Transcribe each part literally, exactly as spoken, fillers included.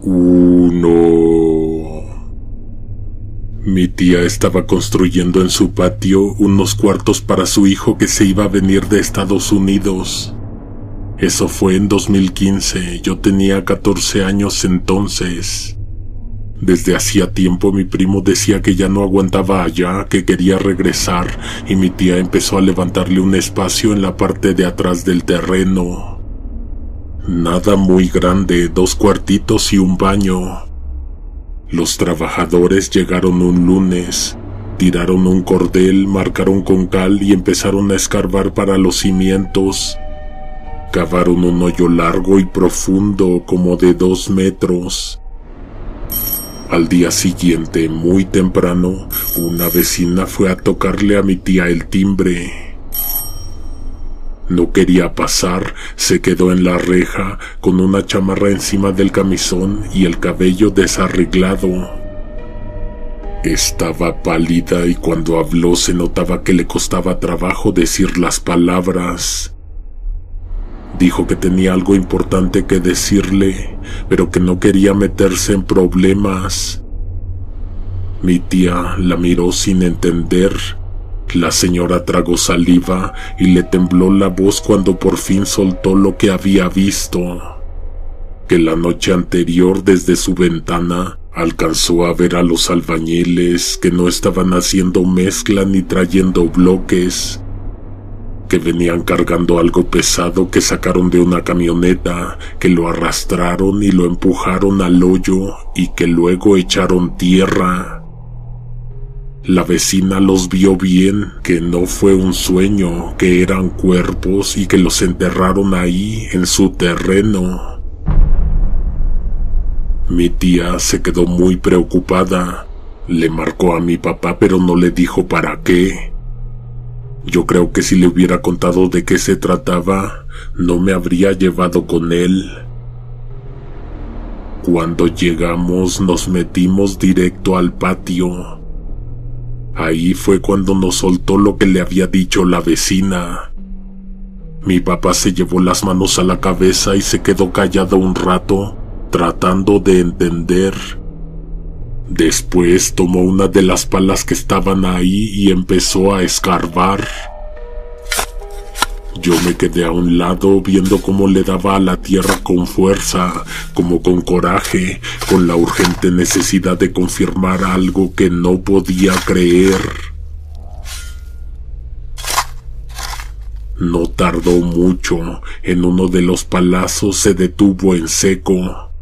Uno. Mi tía estaba construyendo en su patio unos cuartos para su hijo que se iba a venir de Estados Unidos. Eso fue en dos mil quince, yo tenía catorce años entonces. Desde hacía tiempo mi primo decía que ya no aguantaba allá, que quería regresar, y mi tía empezó a levantarle un espacio en la parte de atrás del terreno. Nada muy grande, dos cuartitos y un baño. Los trabajadores llegaron un lunes, tiraron un cordel, marcaron con cal y empezaron a escarbar para los cimientos. Cavaron un hoyo largo y profundo, como de dos metros. Al día siguiente, muy temprano, una vecina fue a tocarle a mi tía el timbre. No quería pasar, se quedó en la reja, con una chamarra encima del camisón y el cabello desarreglado. Estaba pálida y cuando habló se notaba que le costaba trabajo decir las palabras. Dijo que tenía algo importante que decirle, pero que no quería meterse en problemas. Mi tía la miró sin entender. La señora tragó saliva y le tembló la voz cuando por fin soltó lo que había visto. Que la noche anterior desde su ventana alcanzó a ver a los albañiles que no estaban haciendo mezcla ni trayendo bloques, que venían cargando algo pesado que sacaron de una camioneta, que lo arrastraron y lo empujaron al hoyo y que luego echaron tierra. La vecina los vio bien, que no fue un sueño, que eran cuerpos y que los enterraron ahí, en su terreno. Mi tía se quedó muy preocupada. Le marcó a mi papá, pero no le dijo para qué. Yo creo que si le hubiera contado de qué se trataba, no me habría llevado con él. Cuando llegamos, nos metimos directo al patio. Ahí fue cuando nos soltó lo que le había dicho la vecina. Mi papá se llevó las manos a la cabeza y se quedó callado un rato, tratando de entender. Después tomó una de las palas que estaban ahí y empezó a escarbar. Yo me quedé a un lado viendo cómo le daba a la tierra con fuerza, como con coraje, con la urgente necesidad de confirmar algo que no podía creer. No tardó mucho, en uno de los palazos se detuvo en seco.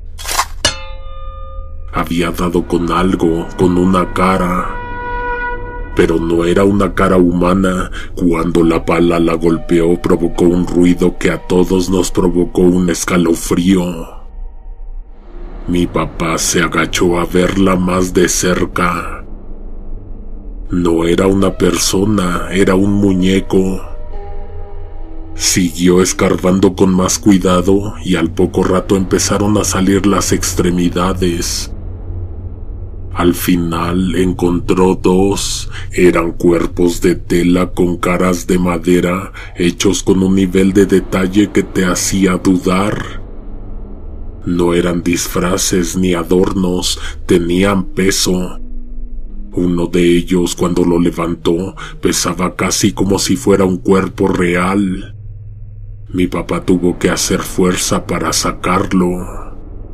Había dado con algo, con una cara. Pero no era una cara humana. Cuando la pala la golpeó, provocó un ruido que a todos nos provocó un escalofrío. Mi papá se agachó a verla más de cerca. No era una persona, era un muñeco. Siguió escarbando con más cuidado y al poco rato empezaron a salir las extremidades. Al final encontró dos, eran cuerpos de tela con caras de madera, hechos con un nivel de detalle que te hacía dudar. No eran disfraces ni adornos, tenían peso. Uno de ellos, cuando lo levantó, pesaba casi como si fuera un cuerpo real. Mi papá tuvo que hacer fuerza para sacarlo.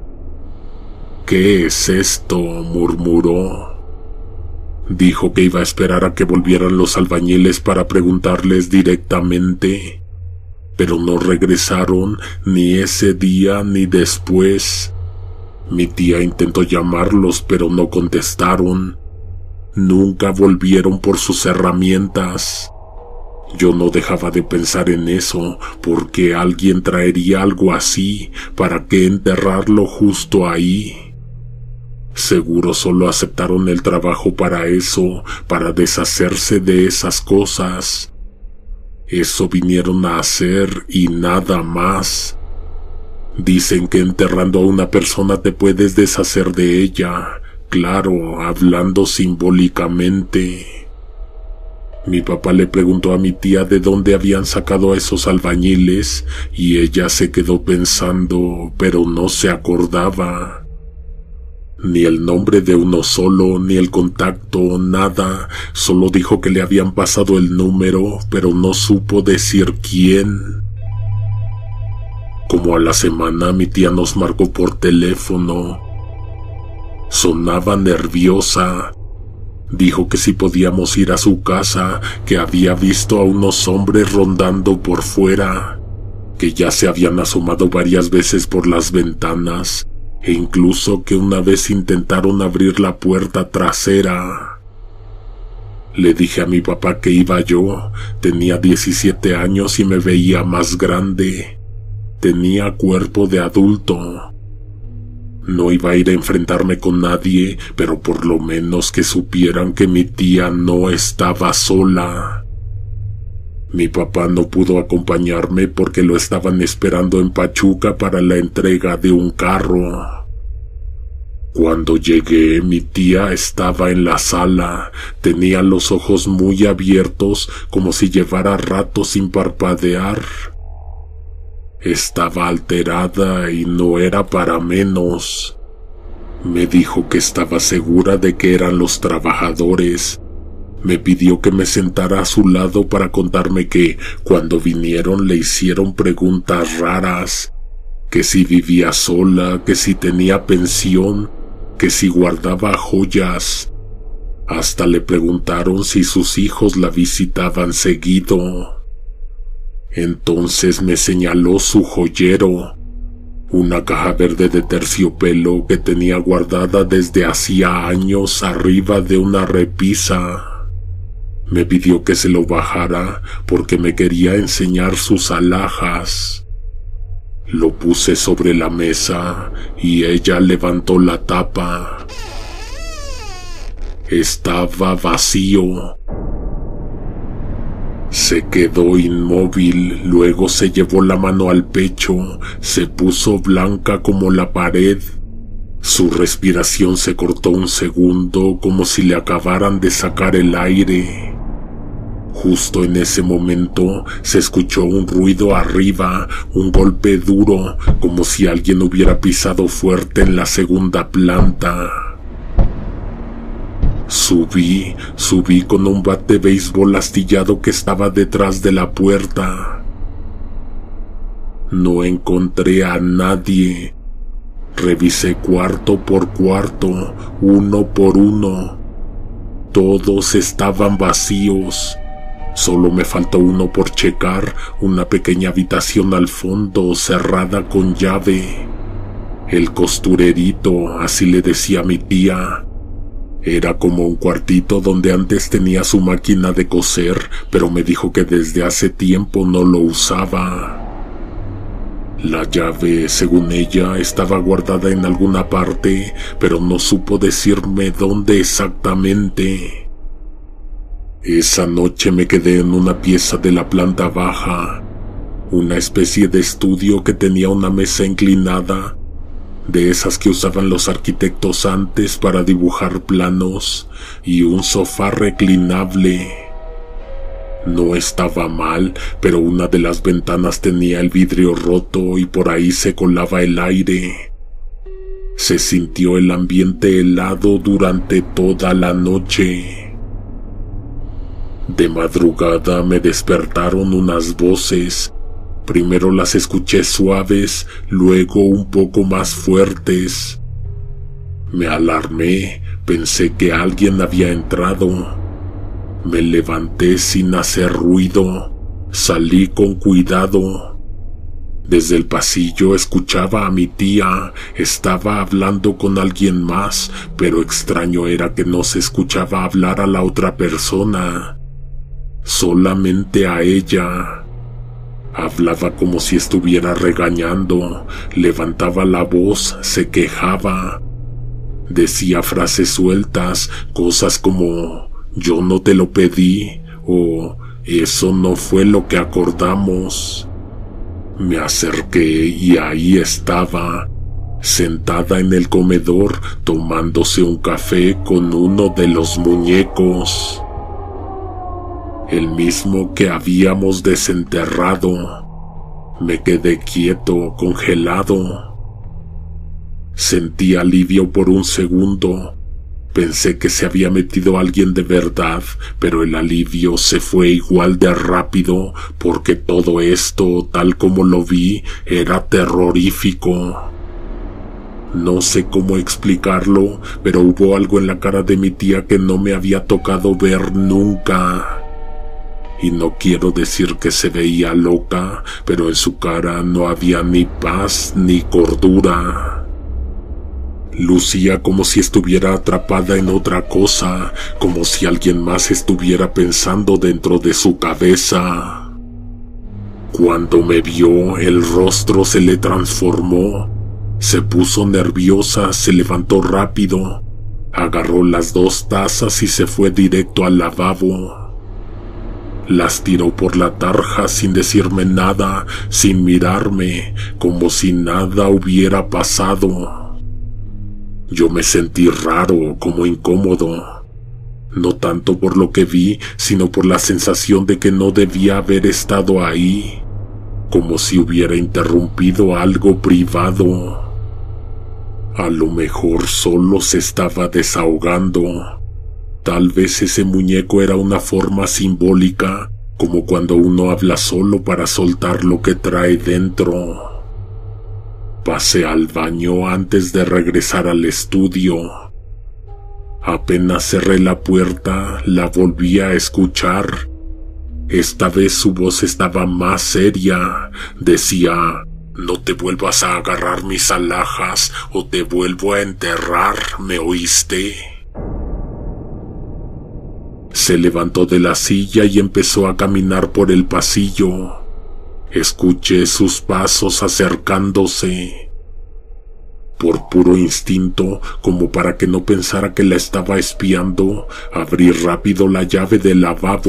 «¿Qué es esto?», murmuró. Dijo que iba a esperar a que volvieran los albañiles para preguntarles directamente, pero no regresaron ni ese día ni después. Mi tía intentó llamarlos, pero no contestaron. Nunca volvieron por sus herramientas. Yo no dejaba de pensar en eso, porque alguien traería algo así, ¿para qué enterrarlo justo ahí? Seguro solo aceptaron el trabajo para eso, para deshacerse de esas cosas. Eso vinieron a hacer y nada más. Dicen que enterrando a una persona te puedes deshacer de ella, claro, hablando simbólicamente. Mi papá le preguntó a mi tía de dónde habían sacado a esos albañiles y ella se quedó pensando, pero no se acordaba. Ni el nombre de uno solo, ni el contacto, nada. Solo dijo que le habían pasado el número, pero no supo decir quién. Como a la semana mi tía nos marcó por teléfono. Sonaba nerviosa. Dijo que si podíamos ir a su casa, que había visto a unos hombres rondando por fuera, que ya se habían asomado varias veces por las ventanas, e incluso que una vez intentaron abrir la puerta trasera. Le dije a mi papá que iba yo. Tenía diecisiete años y me veía más grande. Tenía cuerpo de adulto. No iba a ir a enfrentarme con nadie, pero por lo menos que supieran que mi tía no estaba sola. Mi papá no pudo acompañarme porque lo estaban esperando en Pachuca para la entrega de un carro. Cuando llegué, mi tía estaba en la sala. Tenía los ojos muy abiertos, como si llevara rato sin parpadear. Estaba alterada y no era para menos. Me dijo que estaba segura de que eran los trabajadores. Me pidió que me sentara a su lado para contarme que, cuando vinieron, le hicieron preguntas raras. Que si vivía sola, que si tenía pensión, que si guardaba joyas. Hasta le preguntaron si sus hijos la visitaban seguido. Entonces me señaló su joyero, una caja verde de terciopelo que tenía guardada desde hacía años arriba de una repisa. Me pidió que se lo bajara porque me quería enseñar sus alhajas. Lo puse sobre la mesa y ella levantó la tapa. Estaba vacío. Se quedó inmóvil, luego se llevó la mano al pecho, se puso blanca como la pared. Su respiración se cortó un segundo, como si le acabaran de sacar el aire. Justo en ese momento se escuchó un ruido arriba, un golpe duro, como si alguien hubiera pisado fuerte en la segunda planta. Subí, subí con un bat de béisbol astillado que estaba detrás de la puerta. No encontré a nadie. Revisé cuarto por cuarto, uno por uno. Todos estaban vacíos. Solo me faltó uno por checar, una pequeña habitación al fondo, cerrada con llave. El costurerito, así le decía mi tía. Era como un cuartito donde antes tenía su máquina de coser, pero me dijo que desde hace tiempo no lo usaba. La llave, según ella, estaba guardada en alguna parte, pero no supo decirme dónde exactamente. Esa noche me quedé en una pieza de la planta baja, una especie de estudio que tenía una mesa inclinada, de esas que usaban los arquitectos antes para dibujar planos, y un sofá reclinable. No estaba mal, pero una de las ventanas tenía el vidrio roto y por ahí se colaba el aire. Se sintió el ambiente helado durante toda la noche. De madrugada me despertaron unas voces. Primero las escuché suaves, luego un poco más fuertes. Me alarmé, pensé que alguien había entrado. Me levanté sin hacer ruido, salí con cuidado. Desde el pasillo escuchaba a mi tía, estaba hablando con alguien más, pero extraño era que no se escuchaba hablar a la otra persona, solamente a ella. Hablaba como si estuviera regañando, levantaba la voz, se quejaba. Decía frases sueltas, cosas como «yo no te lo pedí» o «eso no fue lo que acordamos». Me acerqué y ahí estaba, sentada en el comedor, tomándose un café con uno de los muñecos. El mismo que habíamos desenterrado. Me quedé quieto, congelado. Sentí alivio por un segundo. Pensé que se había metido alguien de verdad, pero el alivio se fue igual de rápido porque todo esto, tal como lo vi, era terrorífico. No sé cómo explicarlo, pero hubo algo en la cara de mi tía que no me había tocado ver nunca. Y no quiero decir que se veía loca, pero en su cara no había ni paz ni cordura. Lucía como si estuviera atrapada en otra cosa, como si alguien más estuviera pensando dentro de su cabeza. Cuando me vio, el rostro se le transformó. Se puso nerviosa, se levantó rápido, agarró las dos tazas y se fue directo al lavabo. Las tiró por la tarja sin decirme nada, sin mirarme, como si nada hubiera pasado. Yo me sentí raro, como incómodo, no tanto por lo que vi, sino por la sensación de que no debía haber estado ahí, como si hubiera interrumpido algo privado. A lo mejor solo se estaba desahogando. Tal vez ese muñeco era una forma simbólica, como cuando uno habla solo para soltar lo que trae dentro. Pasé al baño antes de regresar al estudio. Apenas cerré la puerta, la volví a escuchar. Esta vez su voz estaba más seria. Decía: «No te vuelvas a agarrar mis alhajas o te vuelvo a enterrar, ¿me oíste?». Se levantó de la silla y empezó a caminar por el pasillo. Escuché sus pasos acercándose. Por puro instinto, como para que no pensara que la estaba espiando, abrí rápido la llave del lavabo.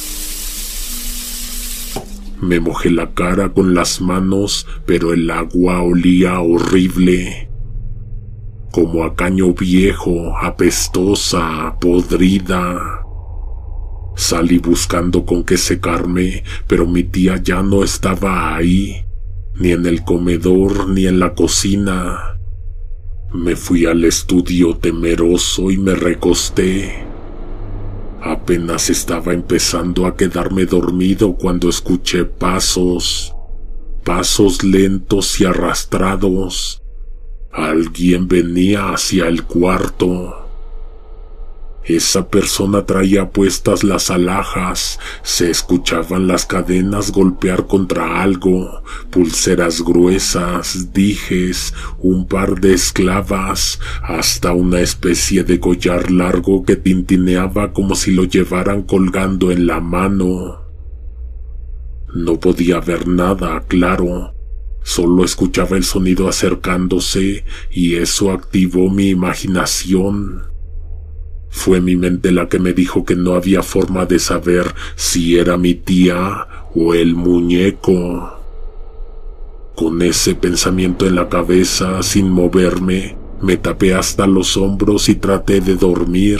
Me mojé la cara con las manos, pero el agua olía horrible. Como a caño viejo, apestosa, podrida. Salí buscando con qué secarme, pero mi tía ya no estaba ahí, ni en el comedor ni en la cocina. Me fui al estudio temeroso y me recosté. Apenas estaba empezando a quedarme dormido cuando escuché pasos, pasos lentos y arrastrados. Alguien venía hacia el cuarto. Esa persona traía puestas las alhajas, se escuchaban las cadenas golpear contra algo, pulseras gruesas, dijes, un par de esclavas, hasta una especie de collar largo que tintineaba como si lo llevaran colgando en la mano. No podía ver nada, claro, solo escuchaba el sonido acercándose y eso activó mi imaginación. Fue mi mente la que me dijo que no había forma de saber si era mi tía o el muñeco. Con ese pensamiento en la cabeza, sin moverme, me tapé hasta los hombros y traté de dormir.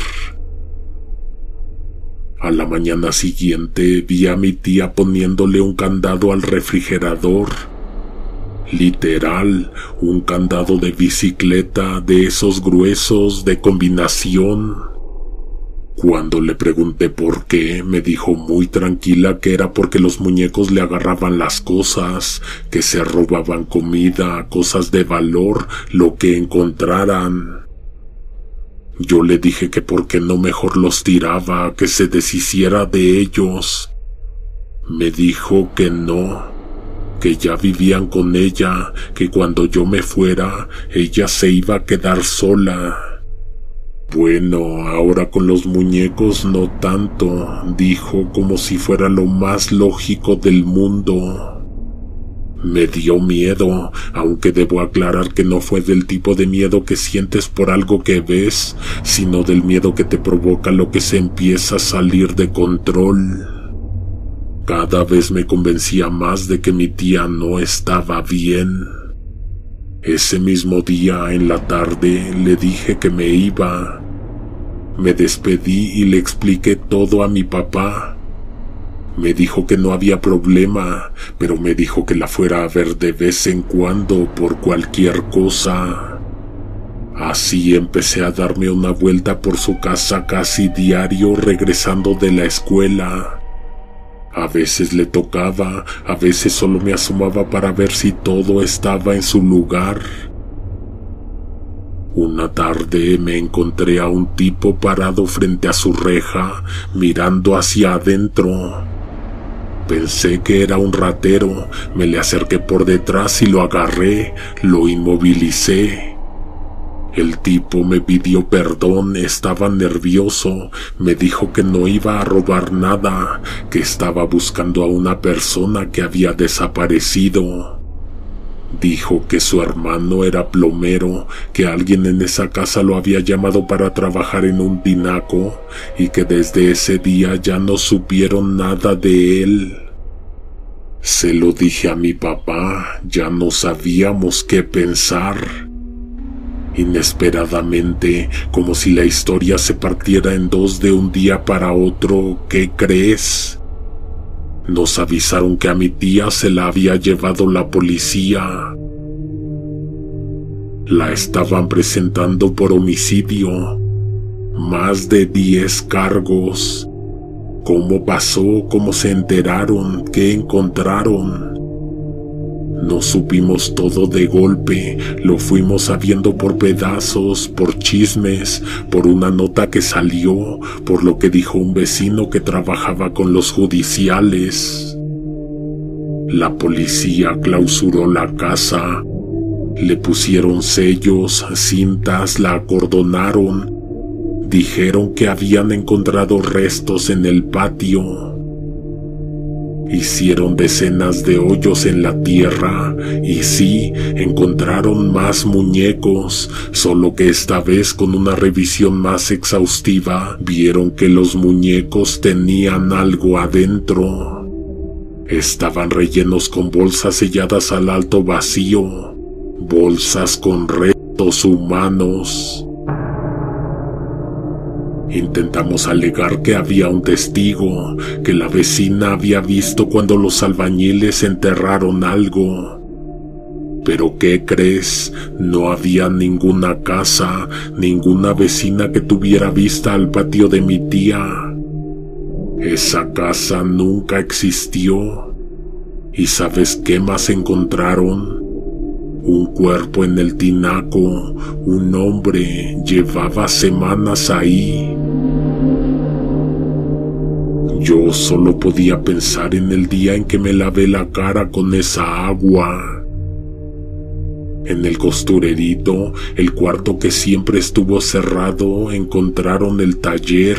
A la mañana siguiente vi a mi tía poniéndole un candado al refrigerador. Literal, un candado de bicicleta de esos gruesos de combinación. Cuando le pregunté por qué, me dijo muy tranquila que era porque los muñecos le agarraban las cosas, que se robaban comida, cosas de valor, lo que encontraran. Yo le dije que por qué no mejor los tiraba, que se deshiciera de ellos. Me dijo que no, que ya vivían con ella, que cuando yo me fuera, ella se iba a quedar sola. Bueno, ahora con los muñecos no tanto, dijo como si fuera lo más lógico del mundo. Me dio miedo, aunque debo aclarar que no fue del tipo de miedo que sientes por algo que ves, sino del miedo que te provoca lo que se empieza a salir de control. Cada vez me convencía más de que mi tía no estaba bien. Ese mismo día, en la tarde, le dije que me iba. Me despedí y le expliqué todo a mi papá. Me dijo que no había problema, pero me dijo que la fuera a ver de vez en cuando por cualquier cosa. Así empecé a darme una vuelta por su casa casi diario regresando de la escuela. A veces le tocaba, a veces solo me asomaba para ver si todo estaba en su lugar. Una tarde me encontré a un tipo parado frente a su reja, mirando hacia adentro. Pensé que era un ratero, me le acerqué por detrás y lo agarré, lo inmovilicé. El tipo me pidió perdón, estaba nervioso, me dijo que no iba a robar nada, que estaba buscando a una persona que había desaparecido. Dijo que su hermano era plomero, que alguien en esa casa lo había llamado para trabajar en un tinaco y que desde ese día ya no supieron nada de él. Se lo dije a mi papá, ya no sabíamos qué pensar. Inesperadamente, como si la historia se partiera en dos de un día para otro, ¿qué crees? Nos avisaron que a mi tía se la había llevado la policía. La estaban presentando por homicidio. Más de diez cargos. ¿Cómo pasó? ¿Cómo se enteraron? ¿Qué encontraron? No supimos todo de golpe, lo fuimos sabiendo por pedazos, por chismes, por una nota que salió, por lo que dijo un vecino que trabajaba con los judiciales. La policía clausuró la casa, le pusieron sellos, cintas, la acordonaron, dijeron que habían encontrado restos en el patio. Hicieron decenas de hoyos en la tierra y sí, encontraron más muñecos, solo que esta vez con una revisión más exhaustiva vieron que los muñecos tenían algo adentro. Estaban rellenos con bolsas selladas al alto vacío, bolsas con restos humanos. Intentamos alegar que había un testigo, que la vecina había visto cuando los albañiles enterraron algo. Pero ¿qué crees? No había ninguna casa, ninguna vecina que tuviera vista al patio de mi tía. Esa casa nunca existió. ¿Y sabes qué más encontraron? Un cuerpo en el tinaco, un hombre, llevaba semanas ahí. Yo solo podía pensar en el día en que me lavé la cara con esa agua. En el costurerito, el cuarto que siempre estuvo cerrado, encontraron el taller.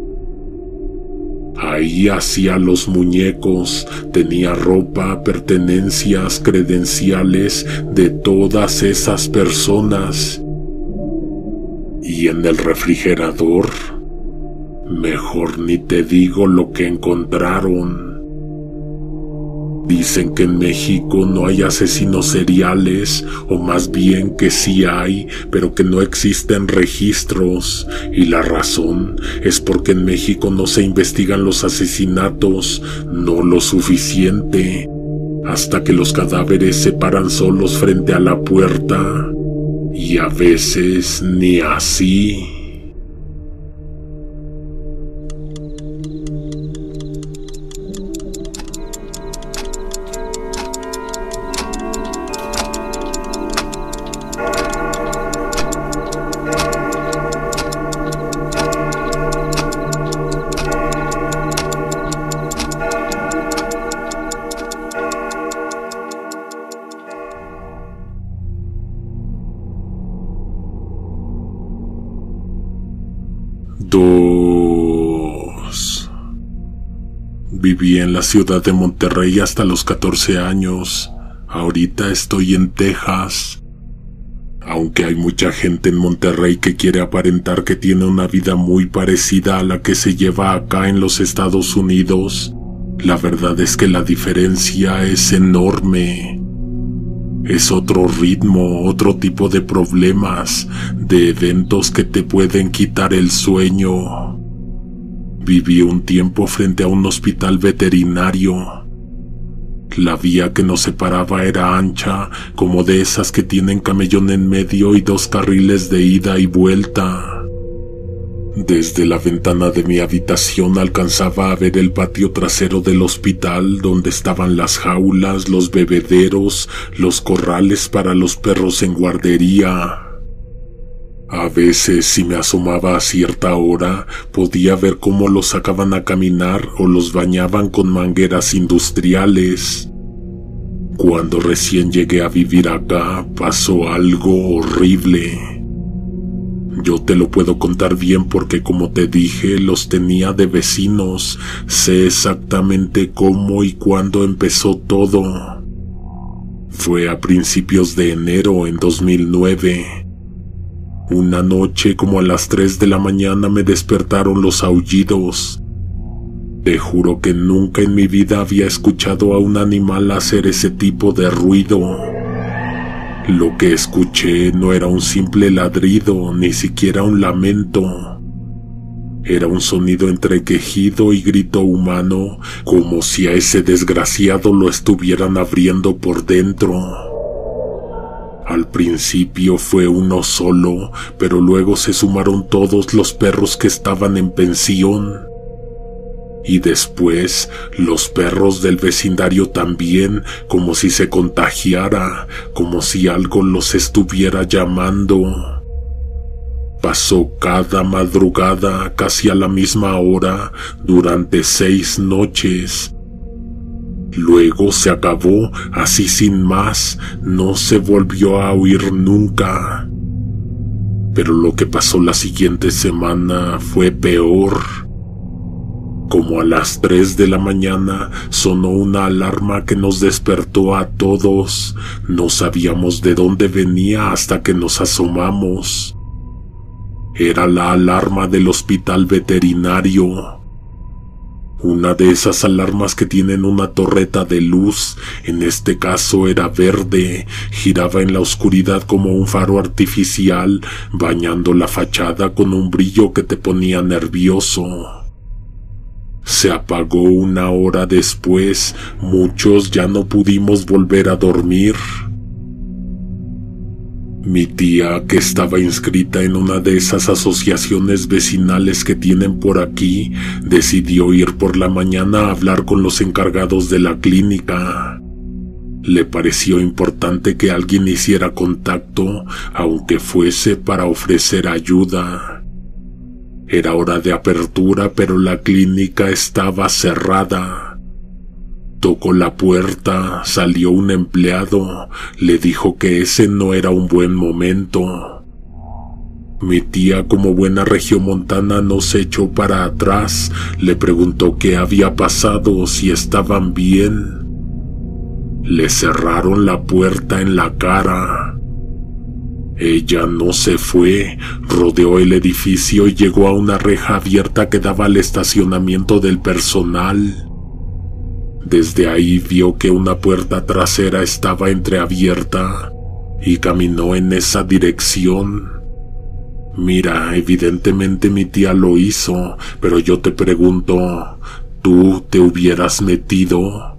Ahí hacía los muñecos, tenía ropa, pertenencias, credenciales de todas esas personas. Y en el refrigerador, mejor ni te digo lo que encontraron. Dicen que en México no hay asesinos seriales, o más bien que sí hay, pero que no existen registros. Y la razón es porque en México no se investigan los asesinatos, no lo suficiente, hasta que los cadáveres se paran solos frente a la puerta. Y a veces ni así. Dos. Viví en la ciudad de Monterrey hasta los catorce años. Ahorita estoy en Texas. Aunque hay mucha gente en Monterrey que quiere aparentar que tiene una vida muy parecida a la que se lleva acá en los Estados Unidos, la verdad es que la diferencia es enorme. Es otro ritmo, otro tipo de problemas, de eventos que te pueden quitar el sueño. Viví un tiempo frente a un hospital veterinario. La vía que nos separaba era ancha, como de esas que tienen camellón en medio y dos carriles de ida y vuelta. Desde la ventana de mi habitación alcanzaba a ver el patio trasero del hospital, donde estaban las jaulas, los bebederos, los corrales para los perros en guardería. A veces, si me asomaba a cierta hora, podía ver cómo los sacaban a caminar o los bañaban con mangueras industriales. Cuando recién llegué a vivir acá, pasó algo horrible. Yo te lo puedo contar bien porque, como te dije, los tenía de vecinos. Sé exactamente cómo y cuándo empezó todo. Fue a principios de enero en dos mil nueve. Una noche, como a las tres de la mañana, me despertaron los aullidos. Te juro que nunca en mi vida había escuchado a un animal hacer ese tipo de ruido. Lo que escuché no era un simple ladrido, ni siquiera un lamento. Era un sonido entre quejido y grito humano, como si a ese desgraciado lo estuvieran abriendo por dentro. Al principio fue uno solo, pero luego se sumaron todos los perros que estaban en pensión. Y después los perros del vecindario también, como si se contagiara, como si algo los estuviera llamando. Pasó cada madrugada, casi a la misma hora, durante seis noches. Luego se acabó, así sin más, no se volvió a oír nunca. Pero lo que pasó la siguiente semana fue peor. Como a las tres de la mañana sonó una alarma que nos despertó a todos. No sabíamos de dónde venía hasta que nos asomamos. Era la alarma del hospital veterinario. Una de esas alarmas que tienen una torreta de luz, en este caso era verde, giraba en la oscuridad como un faro artificial, bañando la fachada con un brillo que te ponía nervioso. Se apagó una hora después, muchos ya no pudimos volver a dormir. Mi tía, que estaba inscrita en una de esas asociaciones vecinales que tienen por aquí, decidió ir por la mañana a hablar con los encargados de la clínica. Le pareció importante que alguien hiciera contacto, aunque fuese para ofrecer ayuda. Era hora de apertura, pero la clínica estaba cerrada. Tocó la puerta, salió un empleado, le dijo que ese no era un buen momento. Mi tía, como buena regiomontana, no se echó para atrás, le preguntó qué había pasado, si estaban bien. Le cerraron la puerta en la cara. Ella no se fue, rodeó el edificio y llegó a una reja abierta que daba al estacionamiento del personal. Desde ahí vio que una puerta trasera estaba entreabierta y caminó en esa dirección. Mira, evidentemente mi tía lo hizo, pero yo te pregunto, ¿tú te hubieras metido?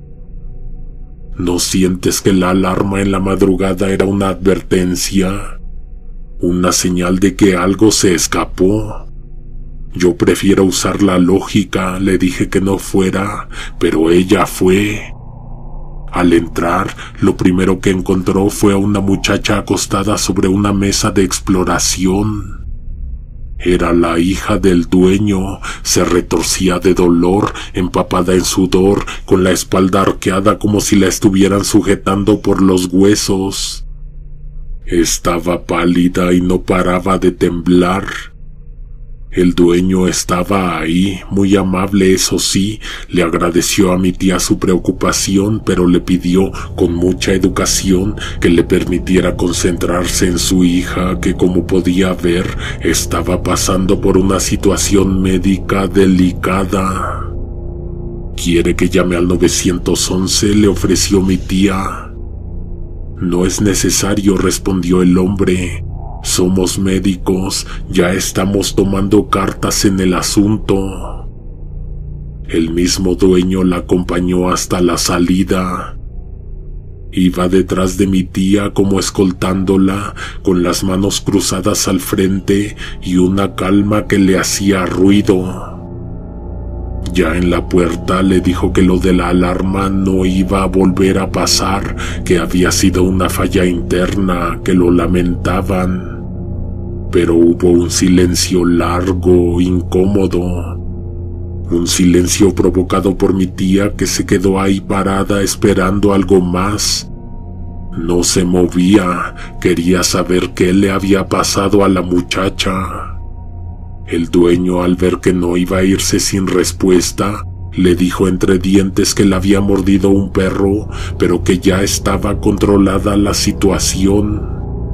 ¿No sientes que la alarma en la madrugada era una advertencia? ¿Una señal de que algo se escapó? Yo prefiero usar la lógica, le dije que no fuera, pero ella fue. Al entrar, lo primero que encontró fue a una muchacha acostada sobre una mesa de exploración. Era la hija del dueño, se retorcía de dolor, empapada en sudor, con la espalda arqueada como si la estuvieran sujetando por los huesos. Estaba pálida y no paraba de temblar. El dueño estaba ahí, muy amable eso sí, le agradeció a mi tía su preocupación, pero le pidió con mucha educación que le permitiera concentrarse en su hija, que como podía ver, estaba pasando por una situación médica delicada. ¿Quiere que llame al nueve once? Le ofreció mi tía. No es necesario, respondió el hombre. Somos médicos, ya estamos tomando cartas en el asunto. El mismo dueño la acompañó hasta la salida. Iba detrás de mi tía como escoltándola, con las manos cruzadas al frente y una calma que le hacía ruido. Ya en la puerta le dijo que lo de la alarma no iba a volver a pasar, que había sido una falla interna, que lo lamentaban. Pero hubo un silencio largo, incómodo. Un silencio provocado por mi tía, que se quedó ahí parada esperando algo más. No se movía, quería saber qué le había pasado a la muchacha. El dueño, al ver que no iba a irse sin respuesta, le dijo entre dientes que la había mordido un perro, pero que ya estaba controlada la situación.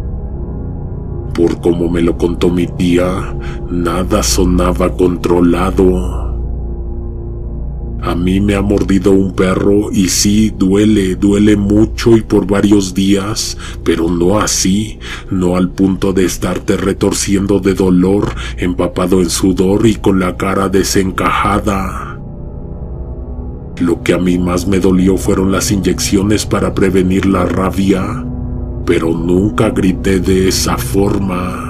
Por como me lo contó mi tía, nada sonaba controlado. A mí me ha mordido un perro y sí, duele, duele mucho y por varios días, pero no así, no al punto de estarte retorciendo de dolor, empapado en sudor y con la cara desencajada. Lo que a mí más me dolió fueron las inyecciones para prevenir la rabia, pero nunca grité de esa forma.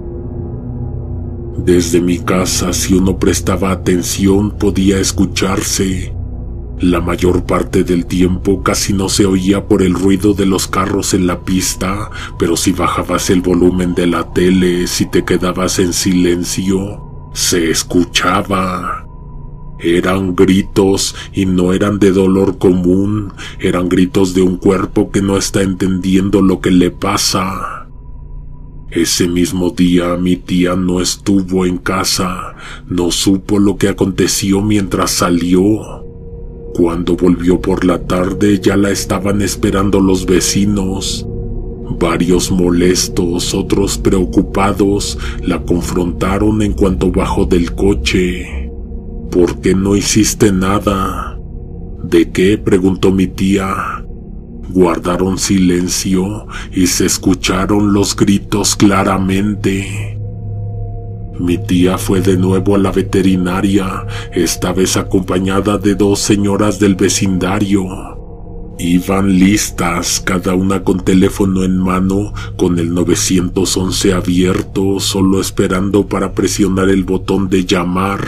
Desde mi casa, si uno prestaba atención, podía escucharse. La mayor parte del tiempo casi no se oía por el ruido de los carros en la pista, pero si bajabas el volumen de la tele, si te quedabas en silencio, se escuchaba. Eran gritos y no eran de dolor común, eran gritos de un cuerpo que no está entendiendo lo que le pasa. Ese mismo día mi tía no estuvo en casa, no supo lo que aconteció mientras salió. Cuando volvió por la tarde ya la estaban esperando los vecinos. Varios molestos, otros preocupados, la confrontaron en cuanto bajó del coche. ¿Por qué no hiciste nada? ¿De qué?, preguntó mi tía. Guardaron silencio y se escucharon los gritos claramente. Mi tía fue de nuevo a la veterinaria, esta vez acompañada de dos señoras del vecindario. Iban listas, cada una con teléfono en mano, con el nueve once abierto, solo esperando para presionar el botón de llamar.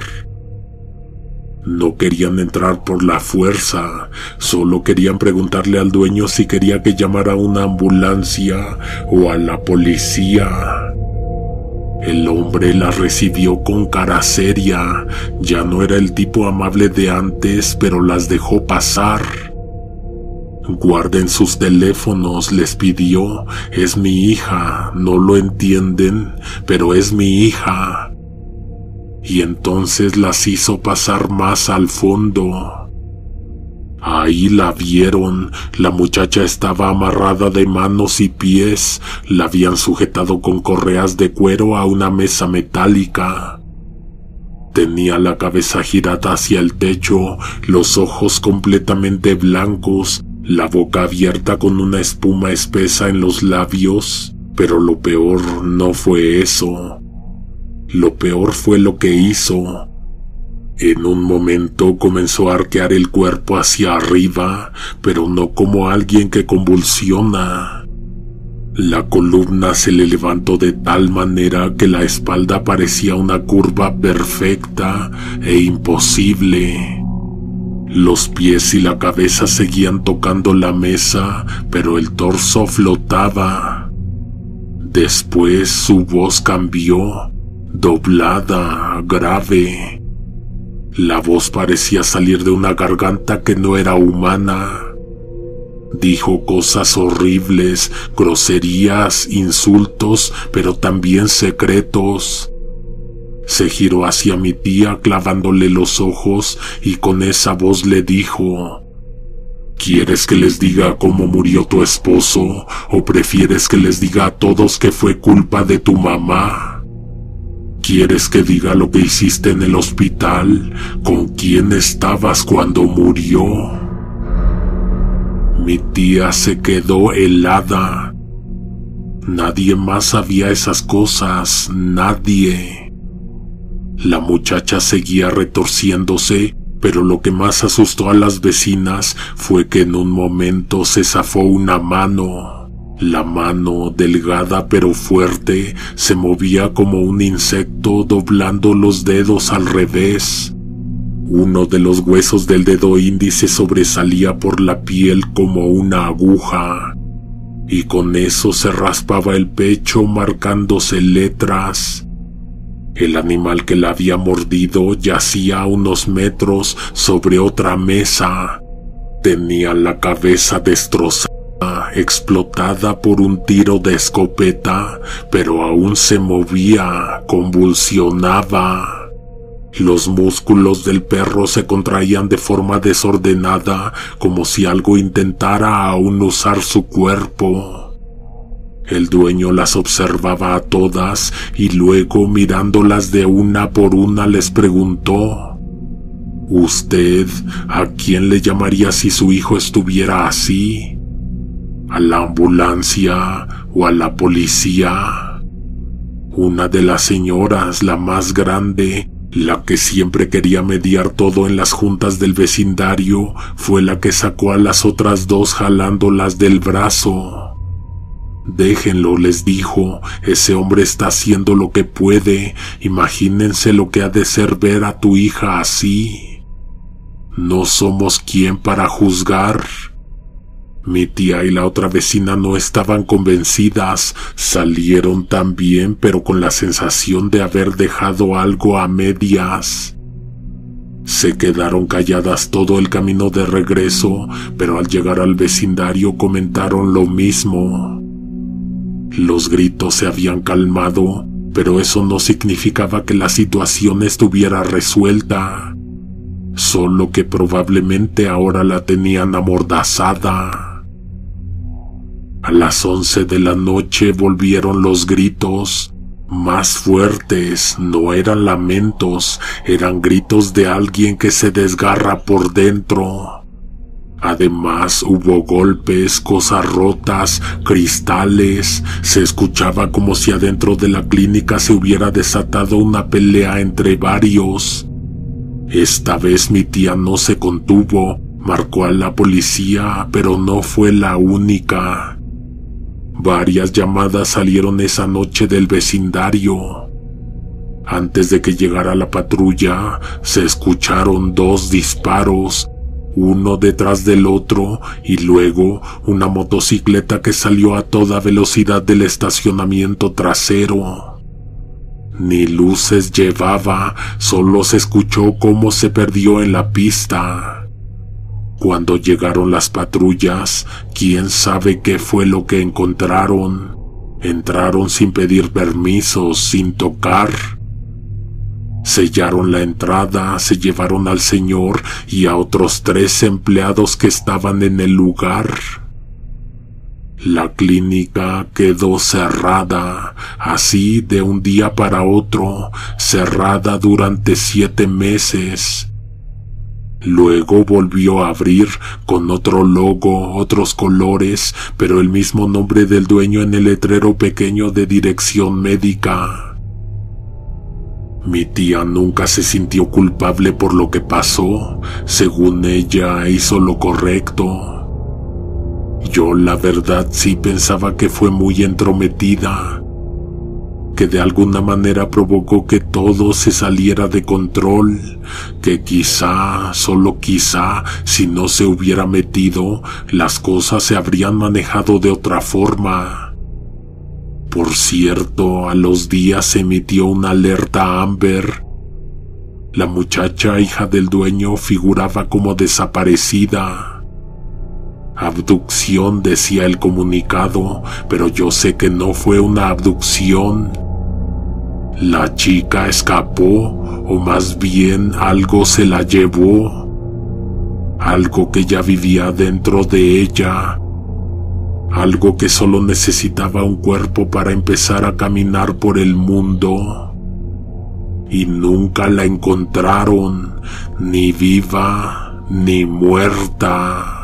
No querían entrar por la fuerza, solo querían preguntarle al dueño si quería que llamara a una ambulancia o a la policía. El hombre la recibió con cara seria, ya no era el tipo amable de antes, pero las dejó pasar. Guarden sus teléfonos, les pidió, es mi hija, no lo entienden, pero es mi hija. Y entonces las hizo pasar más al fondo. Ahí la vieron, la muchacha estaba amarrada de manos y pies, la habían sujetado con correas de cuero a una mesa metálica. Tenía la cabeza girada hacia el techo, los ojos completamente blancos, la boca abierta con una espuma espesa en los labios, pero lo peor no fue eso. Lo peor fue lo que hizo. En un momento comenzó a arquear el cuerpo hacia arriba, pero no como alguien que convulsiona. La columna se le levantó de tal manera que la espalda parecía una curva perfecta e imposible. Los pies y la cabeza seguían tocando la mesa, pero el torso flotaba. Después su voz cambió, doblada, grave. La voz parecía salir de una garganta que no era humana. Dijo cosas horribles, groserías, insultos, pero también secretos. Se giró hacia mi tía clavándole los ojos y con esa voz le dijo: ¿Quieres que les diga cómo murió tu esposo o prefieres que les diga a todos que fue culpa de tu mamá? ¿Quieres que diga lo que hiciste en el hospital? ¿Con quién estabas cuando murió? Mi tía se quedó helada. Nadie más sabía esas cosas, nadie. La muchacha seguía retorciéndose Pero lo que más asustó a las vecinas fue que en un momento se zafó una mano. La mano, delgada pero fuerte, se movía como un insecto doblando los dedos al revés. Uno de los huesos del dedo índice sobresalía por la piel como una aguja, y con eso se raspaba el pecho marcándose letras. El animal que la había mordido yacía a unos metros sobre otra mesa. Tenía la cabeza destrozada, explotada por un tiro de escopeta, pero aún se movía, convulsionaba. Los músculos del perro se contraían de forma desordenada, como si algo intentara aún usar su cuerpo. El dueño las observaba a todas y luego, mirándolas de una por una, les preguntó: ¿Usted a quién le llamaría si su hijo estuviera así? ¿A la ambulancia o a la policía? Una de las señoras, la más grande, la que siempre quería mediar todo en las juntas del vecindario, fue la que sacó a las otras dos jalándolas del brazo. «Déjenlo», les dijo, «ese hombre está haciendo lo que puede. Imagínense lo que ha de ser ver a tu hija así. No somos quien para juzgar». Mi tía y la otra vecina no estaban convencidas, salieron también, pero con la sensación de haber dejado algo a medias. Se quedaron calladas todo el camino de regreso, pero al llegar al vecindario comentaron lo mismo. Los gritos se habían calmado, pero eso no significaba que la situación estuviera resuelta, solo que probablemente ahora la tenían amordazada. A las once de la noche volvieron los gritos, más fuertes. No eran lamentos, eran gritos de alguien que se desgarra por dentro. Además hubo golpes, cosas rotas, cristales. Se escuchaba como si adentro de la clínica se hubiera desatado una pelea entre varios. Esta vez mi tía no se contuvo, marcó a la policía, pero no fue la única. Varias llamadas salieron esa noche del vecindario. Antes de que llegara la patrulla, se escucharon dos disparos, uno detrás del otro, y luego una motocicleta que salió a toda velocidad del estacionamiento trasero. Ni luces llevaba, solo se escuchó cómo se perdió en la pista. Cuando llegaron las patrullas, quién sabe qué fue lo que encontraron. Entraron sin pedir permiso, sin tocar. Sellaron la entrada, se llevaron al señor y a otros tres empleados que estaban en el lugar. La clínica quedó cerrada, así de un día para otro, cerrada durante siete meses. Luego volvió a abrir con otro logo, otros colores, pero el mismo nombre del dueño en el letrero pequeño de dirección médica. Mi tía nunca se sintió culpable por lo que pasó. Según ella, hizo lo correcto. Yo, la verdad, sí pensaba que fue muy entrometida, que de alguna manera provocó que todo se saliera de control, que quizá, solo quizá, si no se hubiera metido, las cosas se habrían manejado de otra forma. Por cierto, a los días se emitió una alerta Amber. La muchacha, hija del dueño, figuraba como desaparecida. Abducción, decía el comunicado, pero yo sé que no fue una abducción. La chica escapó, o más bien algo se la llevó. Algo que ya vivía dentro de ella. Algo que solo necesitaba un cuerpo para empezar a caminar por el mundo. Y nunca la encontraron, ni viva, ni muerta.